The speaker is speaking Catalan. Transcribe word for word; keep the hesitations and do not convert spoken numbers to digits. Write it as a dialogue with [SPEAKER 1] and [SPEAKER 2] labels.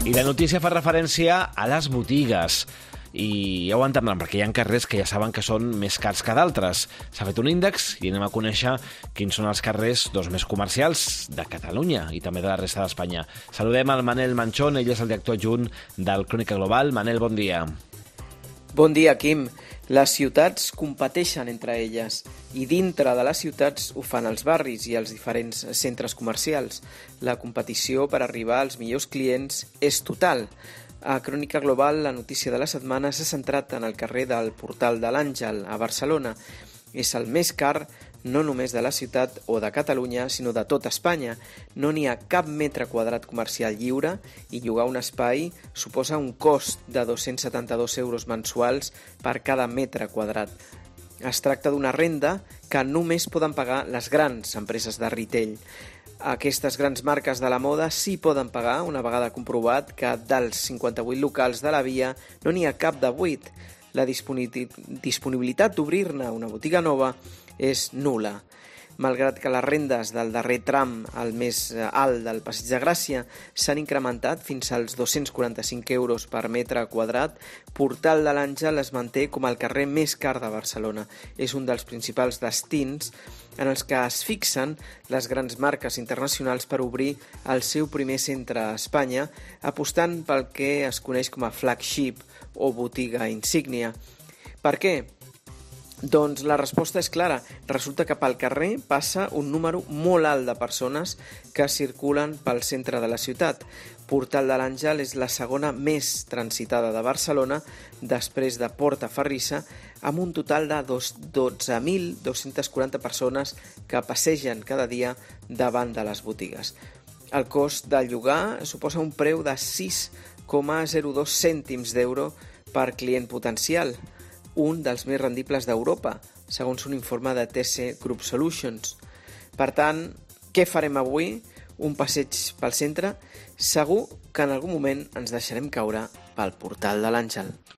[SPEAKER 1] I la notícia fa referència a les botigues. I ja ho entendran, perquè hi ha carrers que ja saben que són més cars que d'altres. S'ha fet un índex i anem a conèixer quins són els carrers doncs, més comercials de Catalunya i també de la resta d'Espanya. Saludem al Manel Manchón, ell és el director adjunt del Crònica Global. Manel, bon dia.
[SPEAKER 2] Bon dia, Quim. Les ciutats competeixen entre elles i dintre de les ciutats ho fan els barris i els diferents centres comercials. La competició per arribar als millors clients és total. A Crònica Global, la notícia de la setmana s'ha centrat en el carrer del Portal de l'Àngel, a Barcelona. És el més car no només de la ciutat o de Catalunya, sinó de tot Espanya. No n'hi ha cap metre quadrat comercial lliure i llogar un espai suposa un cost de dos-cents setanta-dos euros mensuals per cada metre quadrat. Es tracta d'una renda que només poden pagar les grans empreses de retail. Aquestes grans marques de la moda sí poden pagar, una vegada comprovat que dels cinquanta-vuit locals de la via no n'hi ha cap de buit. La disponibilitat d'obrir-ne una botiga nova és nul·la. Malgrat que les rendes del darrer tram, el més alt del Passeig de Gràcia, s'han incrementat fins als dos-cents quaranta-cinc euros per metre quadrat, Portal de l'Àngel es manté com el carrer més car de Barcelona. És un dels principals destins en els que es fixen les grans marques internacionals per obrir el seu primer centre a Espanya, apostant pel que es coneix com a flagship o botiga insígnia. Per què? Doncs la resposta és clara. Resulta que pel carrer passa un número molt alt de persones que circulen pel centre de la ciutat. Portal de l'Àngel és la segona més transitada de Barcelona, després de Portaferrissa, amb un total de dotze mil dos-cents quaranta persones que passegen cada dia davant de les botigues. El cost del llogar suposa un preu de sis coma zero dos cèntims d'euro per client potencial, un dels més rendibles d'Europa, segons un informe de T C Group Solutions. Per tant, què farem avui? Un passeig pel centre? Segur que en algun moment ens deixarem caure pel Portal de l'Àngel.